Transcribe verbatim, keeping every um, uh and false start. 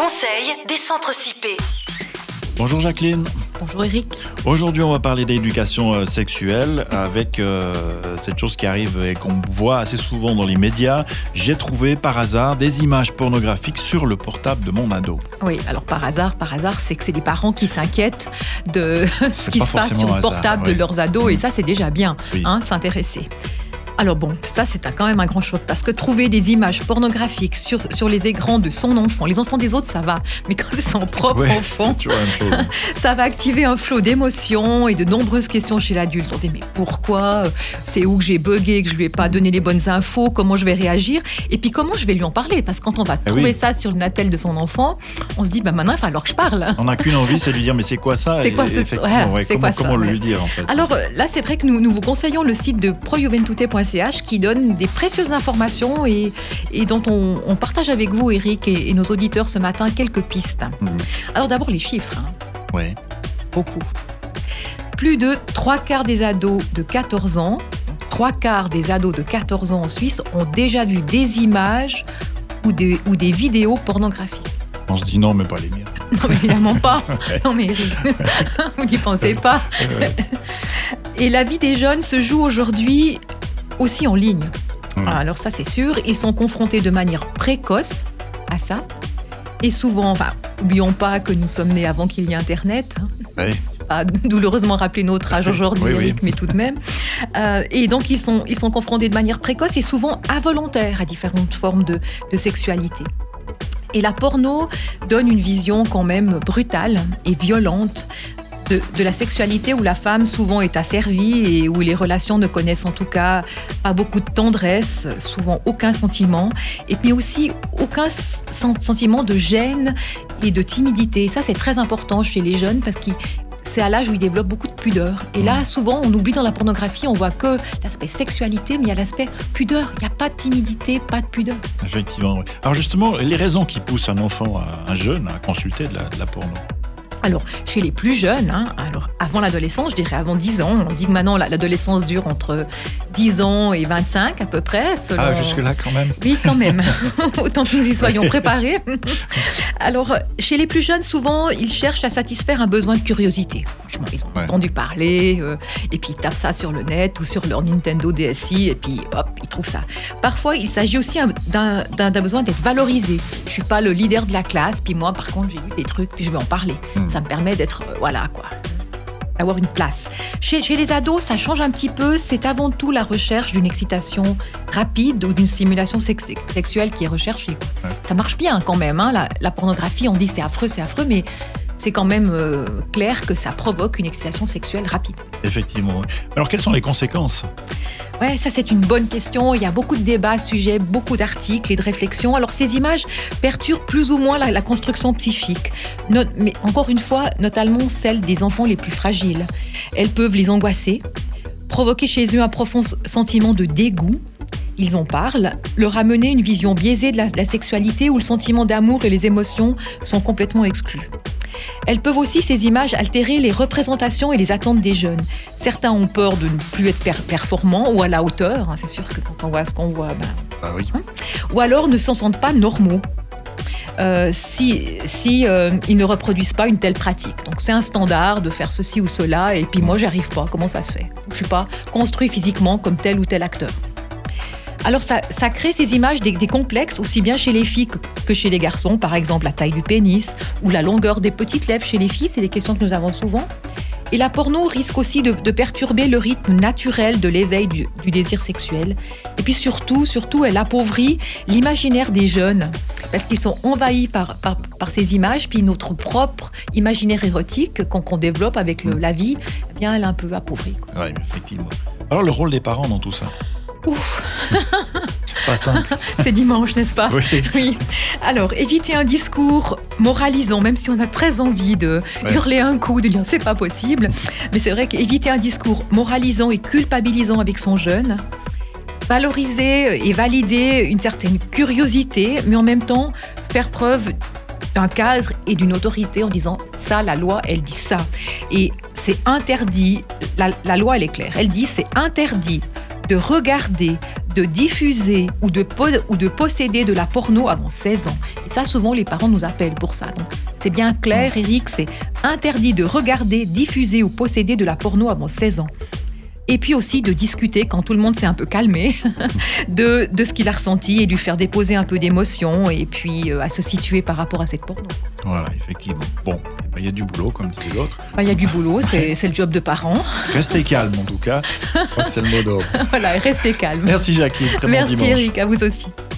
conseils des centres C I P. Bonjour Jacqueline. Bonjour Eric. Aujourd'hui, on va parler d'éducation euh, sexuelle avec euh, cette chose qui arrive et qu'on voit assez souvent dans les médias. J'ai trouvé par hasard des images pornographiques sur le portable de mon ado. Oui, alors par hasard, par hasard, c'est que c'est des parents qui s'inquiètent de ce qui se passe sur le portable hasard, de leurs ados, mmh. et ça, c'est déjà bien, oui. hein, de s'intéresser. Alors bon, ça c'est quand même un grand choc, parce que trouver des images pornographiques sur, sur les écrans de son enfant, les enfants des autres ça va, mais quand c'est son propre ouais, enfant, tu vois, même chose. Ça va activer un flot d'émotions et de nombreuses questions chez l'adulte. On se dit mais pourquoi ? C'est où que j'ai bugué, que je lui ai pas donné les bonnes infos, comment je vais réagir ? Et puis comment je vais lui en parler ? Parce que quand on va eh trouver oui. ça sur le natel de son enfant, on se dit bah maintenant il va falloir que je parle. On n'a qu'une envie, c'est de lui dire mais c'est quoi ça ? C'est quoi ce Effectivement, ouais, ouais, c'est comment, quoi ça, comment ouais. lui dire en fait ? Alors là, c'est vrai que nous, nous vous conseillons le site de projuventute point c h qui donne des précieuses informations et, et dont on, on partage avec vous, Eric, et, et nos auditeurs ce matin quelques pistes. Mmh. Alors d'abord les chiffres. Hein. Ouais. Beaucoup. Plus de trois quarts des ados de quatorze ans, trois quarts des ados de quatorze ans en Suisse ont déjà vu des images ou des, ou des vidéos pornographiques. On se dit non, mais pas les miens. Non, mais évidemment pas. Non, mais Eric, vous n'y pensez pas. Ouais. Et la vie des jeunes se joue aujourd'hui aussi en ligne. Mmh. Alors ça, c'est sûr. Ils sont confrontés de manière précoce à ça. Et souvent, enfin, n'oublions pas que nous sommes nés avant qu'il y ait Internet. Ouais. Pas douloureusement rappeler notre âge aujourd'hui, oui, Eric, oui. mais tout de même. Euh, et donc, ils sont, ils sont confrontés de manière précoce et souvent involontaire à différentes formes de, de sexualité. Et la porno donne une vision quand même brutale et violente de, de la sexualité où la femme souvent est asservie et où les relations ne connaissent en tout cas pas beaucoup de tendresse, souvent aucun sentiment, et puis aussi aucun sentiment de gêne et de timidité. Ça, c'est très important chez les jeunes parce que c'est à l'âge où ils développent beaucoup de pudeur. Et là, souvent, on oublie dans la pornographie, on voit que l'aspect sexualité, mais il y a l'aspect pudeur. Il n'y a pas de timidité, pas de pudeur. Effectivement, oui. Alors justement, les raisons qui poussent un enfant, un jeune, à consulter de la, de la porno. Alors, chez les plus jeunes, hein, alors avant l'adolescence, je dirais avant dix ans, on dit que maintenant l'adolescence dure entre dix ans et vingt-cinq à peu près. Selon... Ah, jusque-là quand même. Oui, quand même. Autant que nous y soyons préparés. Alors, chez les plus jeunes, souvent, ils cherchent à satisfaire un besoin de curiosité. Franchement, ils ont ouais. entendu parler, euh, et puis ils tapent ça sur le net ou sur leur Nintendo D S i, et puis hop, ils trouvent ça. Parfois, il s'agit aussi d'un, d'un, d'un besoin d'être valorisé. Je ne suis pas le leader de la classe, puis moi, par contre, j'ai vu des trucs, puis je vais en parler. Mmh. Ça me permet d'être, euh, voilà, quoi, d'avoir une place. Chez, chez les ados, ça change un petit peu. C'est avant tout la recherche d'une excitation rapide ou d'une stimulation sex- sexuelle qui est recherchée. Ouais. Ça marche bien quand même. Hein. La, la pornographie, on dit c'est affreux, c'est affreux, mais c'est quand même euh, clair que ça provoque une excitation sexuelle rapide. Effectivement. Alors, quelles sont les conséquences ? Ouais, ça c'est une bonne question. Il y a beaucoup de débats à ce sujet, beaucoup d'articles et de réflexions. Alors ces images perturbent plus ou moins la, la construction psychique. No, mais encore une fois, notamment celle des enfants les plus fragiles. Elles peuvent les angoisser, provoquer chez eux un profond sentiment de dégoût. Ils en parlent, leur amener une vision biaisée de la, de la sexualité où le sentiment d'amour et les émotions sont complètement exclus. Elles peuvent aussi, ces images, altérer les représentations et les attentes des jeunes. Certains ont peur de ne plus être per- performants ou à la hauteur. Hein, c'est sûr que quand on voit ce qu'on voit, ben, ah oui. hein, ou alors ne s'en sentent pas normaux euh, si, si euh, ils ne reproduisent pas une telle pratique. Donc c'est un standard de faire ceci ou cela, et puis moi j'y arrive pas. Comment ça se fait ? Je suis pas construit physiquement comme tel ou tel acteur. Alors ça, ça crée ces images des, des complexes aussi bien chez les filles que, que chez les garçons, par exemple la taille du pénis ou la longueur des petites lèvres chez les filles, c'est des questions que nous avons souvent. Et la porno risque aussi de, de perturber le rythme naturel de l'éveil du, du désir sexuel. Et puis surtout, surtout, elle appauvrit l'imaginaire des jeunes parce qu'ils sont envahis par, par, par ces images, puis notre propre imaginaire érotique qu'on, qu'on développe avec le, la vie, eh bien, elle est un peu appauvrie. Oui, effectivement. Alors le rôle des parents dans tout ça ? Ouf. Pas simple. C'est dimanche, n'est-ce pas ? Oui. Oui. Alors, éviter un discours moralisant, même si on a très envie de ouais. hurler un coup, de dire c'est pas possible. Mais c'est vrai qu'éviter un discours moralisant et culpabilisant avec son jeune, valoriser et valider une certaine curiosité, mais en même temps faire preuve d'un cadre et d'une autorité en disant ça, la loi, elle dit ça. Et c'est interdit, la, la loi, elle est claire, elle dit c'est interdit de regarder, de diffuser ou de, po- ou de posséder de la porno avant seize ans. Et ça, souvent, les parents nous appellent pour ça. Donc, c'est bien clair, Eric, c'est interdit de regarder, diffuser ou posséder de la porno avant seize ans. Et puis aussi de discuter, quand tout le monde s'est un peu calmé, de, de ce qu'il a ressenti et lui faire déposer un peu d'émotions et puis euh, à se situer par rapport à cette porno. Voilà, effectivement. Bon, il y a du boulot, comme disait l'autre. Il y a du boulot, c'est, c'est le job de parents. Restez calme, en tout cas. Je crois que c'est le mot d'ordre. Voilà, restez calme. Merci, Jacqueline. Très bon Merci, dimanche. Eric, à vous aussi.